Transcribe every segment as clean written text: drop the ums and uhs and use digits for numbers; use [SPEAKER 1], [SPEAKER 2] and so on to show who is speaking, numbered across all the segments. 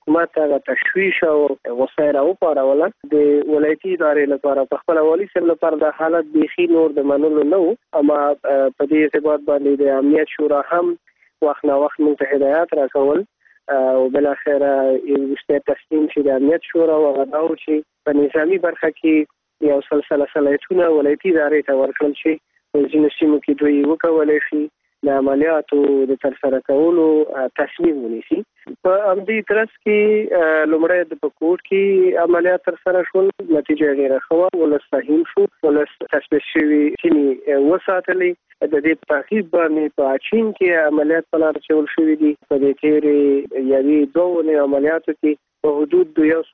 [SPEAKER 1] حکومت هغه تشویش او غوسه راوپاروله د ولایتي ادارې لپاره په خپل والي سره لپاره د حالت بيخي نور د منلو نه و اما په دې ارتباط باندې د امنیت شورا هم وخت نا وخت موږ ته هدایت راکول او بل اخر یو تصمیم چې د امنیت شورا او غواړو چې په نظامی برخه کې یو سلسله صلاحیتونه ولایتي ادارې ته ورکړل شي په ځینو سیمو کې دوی وکولای شي د عملیاتو د ترسره کولو تصمیم ونیسي په امدې ترڅ کې لومړی د پکوټ کې عملیات ترسره شول نتیجه ډیره ښه ولس فهم شو ولس تشویش شوی چې وساتلې د دې تعقیب باندې په چین کې عملیات په لار چول شوې دي په دې کې یوې دوه عملیاتو کې په حدود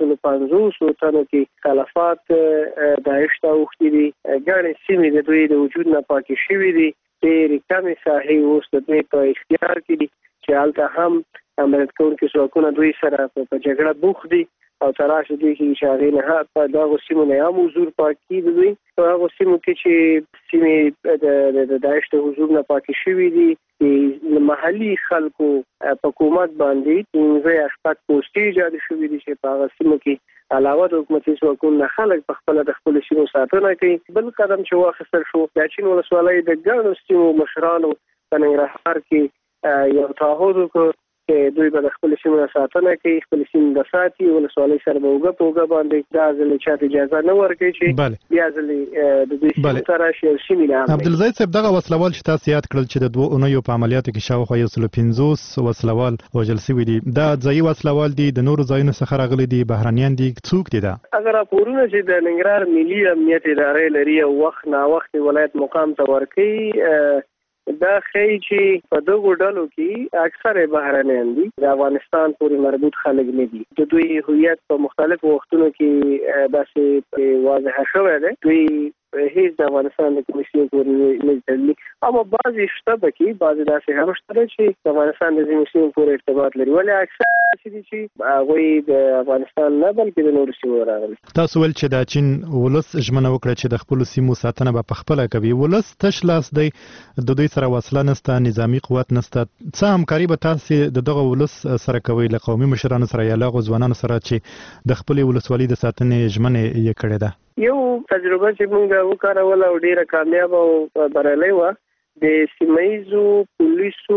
[SPEAKER 1] 250 تنو کې خلافات داعش ته وختي دي ګڼې سیمې د دوی د وجود نه پاکې شوې دي ډېرې کمې ساحې اوس د دوی په اختیار کې دي چې هلته هم عملیات کوونکي ځواکونه دوی سره په جګړه بوخت دي او تراشه دي چې هغې نه په دغو سیمو نه هم حضور پاکي دوی په هغو سیمو کې چې سیمې د داعش د حضور نه پاکې شوي دي محلي خلکو په حکومت باندې 15 پوسټې ایجاد شوي دي چې په هغه سیمو کې علاوه د حکومتي ځواکونو خلک په خپل د خپل سیمو ساتنه کوي بل قدم چې واخیستل شو د چین ولسوالۍ د ګڼو سیمو مشرانو په ننګرهار کې یو تعهد وکړ چې دوی به د خپل سیمو ساتنه کوي خپل سیمو د ساتي ولسوالۍ سره به وګ باندې دا ځل چې اجازه نه ورکړي چې بیا ځل د دې سره شي سیمې نه
[SPEAKER 2] عبدالزید صاحب دغه وسلوال چې تاسو یاد کړل چې د 2 اونیو په عملیاتو کې شاوخوا 150 وسلوال وژل شوي دي دا ځایي وسلوال دي د نورو ځایونو څخه راغلي دي بهرانيان دي څوک دي دا
[SPEAKER 1] اگر راپورونه چې د ننګرهار ملي امنیت ادارې لري او وخت نا وخت ولایت مقام ته ورکړي دا خی چې په دغه ډلو کې اکثره بهرانيان دي د افغانستان پورې مربوط خلک نه دي د دوی هویت په مختلفو وختونو کې داسې واضح شوی دی دوی هیڅ د افغانستان د کمیسیون پورې نه دي اما بعضی شته کې بعضی داسې هم شته چې د افغانستان د کمیسیون پورې ارتباط لري ولې اکثر چې هغه د افغانستان نه بلکې د نورو سیمو راغلي
[SPEAKER 2] تاسو ول چې د چین ولس ژمنه وکړه چې د خپل سیمو ساتنه به په خپل کوي ولس تش لاس دی د دوی سره وسله نشته نظامی قوت نشته څه همکاري به تاسو دغه ولس سره کوي له قومي مشرانو سره یا له ځوانانو سره چې د خپل ولسوالۍ د ساتنې ژمنه یې کړې ده
[SPEAKER 1] یو تجربه چې موږ وکړه او ډیره کامیاب او بریالي و د سیمایزو پولیسو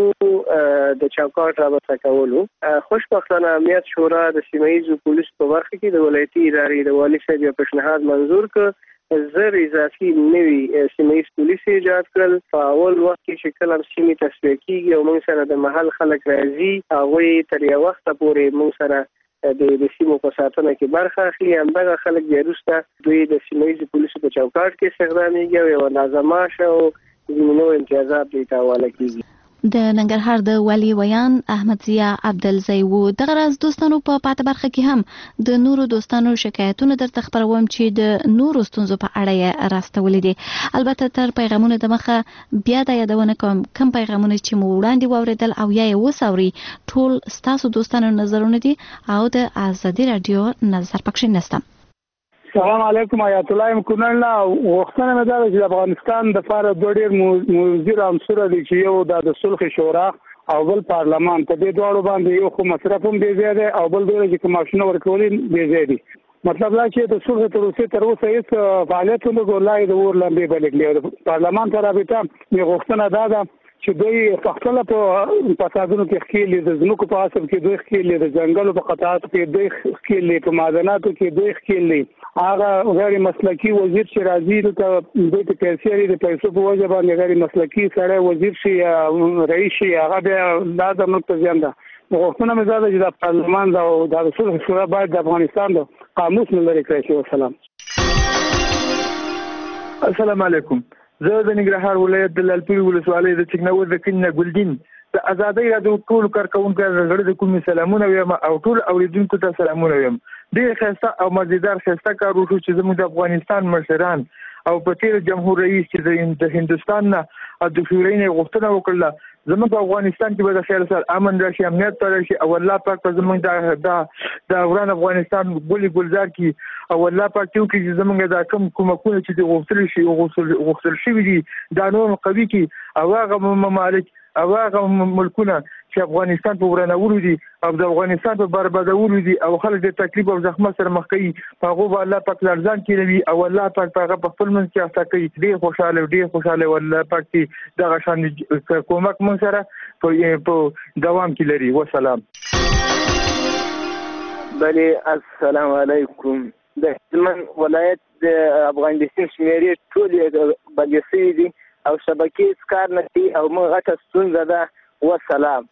[SPEAKER 1] د چوکاټ رابطه کولو خوشبختانه امنیت شورا د سیمایزو پولیس په برخه کې د ولایتي ادارې د والي صاحب په پیشنهاد منزور کړ زر اضافي نوي سیمایز پولیس ایجاد کړل په اول وخت کې چې کلم سیمې تصفیه کیږي او موږ سره د محل خلک راځي هغه تر یو وخت پورې موږ سره د سیمو په ساتنه کې برخه اخلي همدغه خلک بیا وروسته دوی د سیمایي پولیسو په چوکاټ کې استخدامیږي او یو نظاماش او زمینو امتیازات دوی ته حواله کیږي
[SPEAKER 3] د ننګرهار د والي ویان احمد ضیا عبدالزی و دغه راز دوستانو په پاته برخه کې هم د نورو دوستانو شکایتونه درته خبروم چې د نورو ستونزو په اړه یې راستولې دي البته تر پیغامونو د مخه بیا د یادونه کوم پیغامونه چې مو وړاندې واوریدل او یا یې وسوري ټول ستاسو دوستانو نظرونه دي او د ازادي رادیو نظر پکښې نشته
[SPEAKER 4] السلام علیکم آیات الله کونړ وختونه مې دا چې افغانستان د فار د ډېر موزیر عنصر دي چې یو د صلح شورا او بل پارلمان په دې ډول باندې یو خو مصرف هم دی زیاده او بل ډول چې کوماشنه ورکولې دی زیاده مطلب دا چې د صلح تر اوسه هیڅ فعالیت نه ګورلای د ور لاندې بلګلی پارلمان ته رابطه یې غوښتنه ده چې دوی په خپل په فسادونو کې ښکیلې د ځمکو په اصل کې دوی ښکیلې د ځنګلو په قطعاتو کې دوی ښکیلې په معدناتو کې دوی ښکیلې هغه غیر مسلکي وزیر چې راځي ته دوی ته پیسې لري د پیسو په وجه باندې غیر مسلکي سړی وزیر شي رئیس شي هغه بیا دا زموږ ته زیان ده غوښتنه مې دا ده چې د پارلمان او د صلح شورا باید د افغانستان د قاموس نه لرې کړی شي وسلام
[SPEAKER 5] السلام علیکم زه د ننګرهار ولایت د لالپورې ولسوالۍ د چکنور د کلي نه ګلدین د ازادۍ راډیو ټولو کارکوونکو زړه د کومې سلامونه وایم او ټول اوریدونکو ته سلامونه وایم ډېر ښایسته او مزیدار ښایسته کار وشو چې زموږ د افغانستان مشران او په تیر جمهور رئیس چې د هندوستان نه او د شورای نه غوښتنه وکړه زموږ په افغانستان کې به د خیر سره امن راشي امنیت راشي او الله پاک په زموږ د وران افغانستان ګلي ګلزار کې او الله پاک یو کې چې زموږ د کومکونه چې د غوښتل شي دي دا نور قوي کې او هغه ممالک او هغه ملکونه چې افغانستان په ورانولو دي او د افغانستان په بربادولو دي او خلک د تکلیف او زحمت سره مخ کوي هغه به الله پاک لرزان کړي او الله پاک هغه په خپل منځ کې احسا کوي. ډېر خوشاله والله پاک چې دغه شان کومک مون سره په دوام کې لري. والسلام.
[SPEAKER 6] بله السلام علیکم. د هلمند ولایت د افغانستان شمیرې ټول بندې شوي دي او شبکې کار نه کوي او موږ غټه ستونزه ده. والسلام.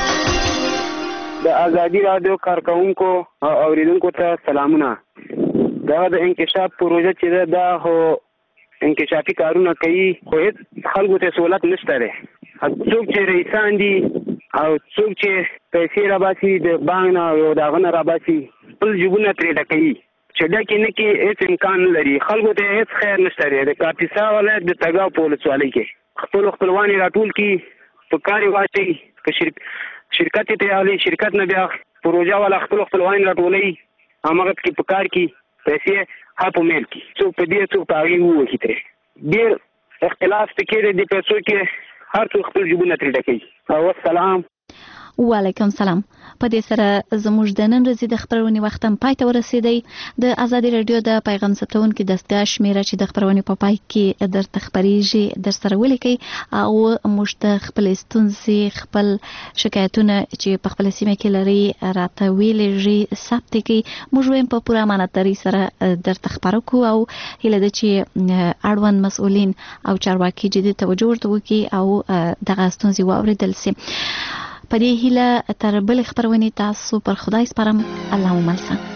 [SPEAKER 7] د ازادي رادیو کارکونکو او اوریدونکو ته سلامونه. دا د انکشاف پروژه چې دا هو انکشافي کارونه کوي خو هیڅ خلکو ته سہولت نشته دی. څوک چې رئیسان دي او څوک چې پیسې راباسي د بانک نه او دغه نه راباسي خپل جیبونه ترې ډکوي چې ډکې نه کې هیڅ امکان نه لري. خلکو ته هیڅ خیر نشته دی. د کاپیسا ولایت د تګاو په ولسوالۍ کې خپلوان یې راټول کړي په کار یې واچوي که شرکت یې تیارلی شرکت نه بیا پروژه والا خپلوان یې راټولوي هماغه کې په کار کې پیسې په میل کې څوک په دې څوک په هغې ووهي ترې. ډېر اختلاف پکې دی د پیسو کې هر څوک خپل جیبونه ترې ډکوي. والسلام.
[SPEAKER 3] وعلیکم سلام. په دې سره زموږ د نن ورځې د خبرونې وخت هم پای ته ورسېدی. د ازادي رادیو د پیغام ثبتونکو دستګاه شمیره چې د خبرونې په پای کې درته خبرېږي در سره ولیکئ او موږ ته خپلې ستونزې خپل شکایتونه چې په خپله سیمه کې لري راته ویلېږي ثبت کړئ. موږ وایم په پوره امانتدارۍ سره درته خپاره کړو او هیله ده چې اړوند مسؤلین او چارواکي جدي توجه ورته وکړي او دغه ستونزې واورېدل سي. په دې هیله تر بل خبرونې تاسو پر خدای سپارم. الله مو مل سم.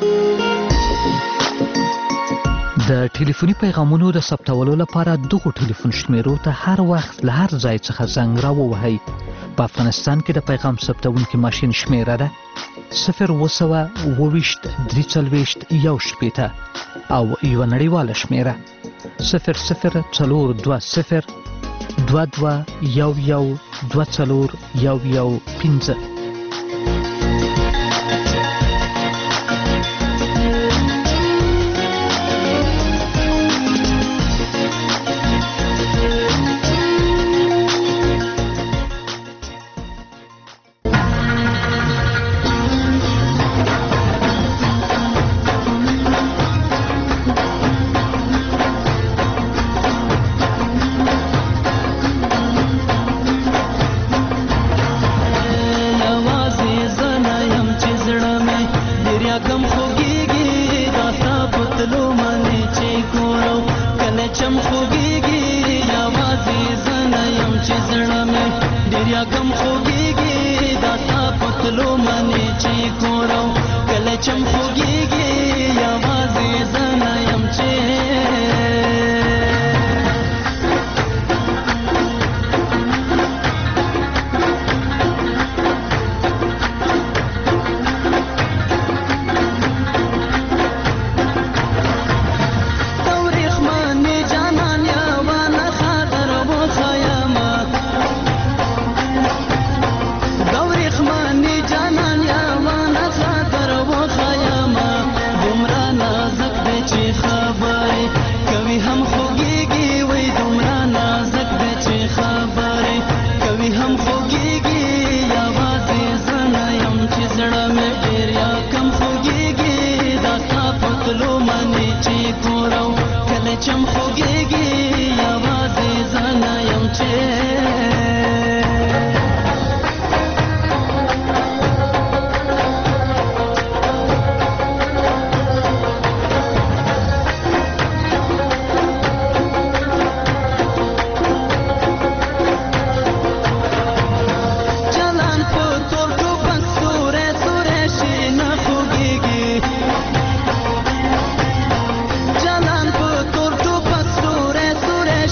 [SPEAKER 8] د ټلیفوني پیغامونو د ثبتولو لپاره دغه ټلیفون شمیرو ته هر وخت له هر ځای څخه زنګ راووهئ. په افغانستان کې د پیغام ثبتونکي ماشین شمیره ده 020 23 1 او یو نړیواله شمیره 00 22 11 24 11 15.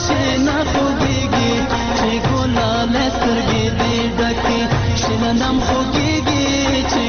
[SPEAKER 9] سترګې دې ډکې شنه نم خو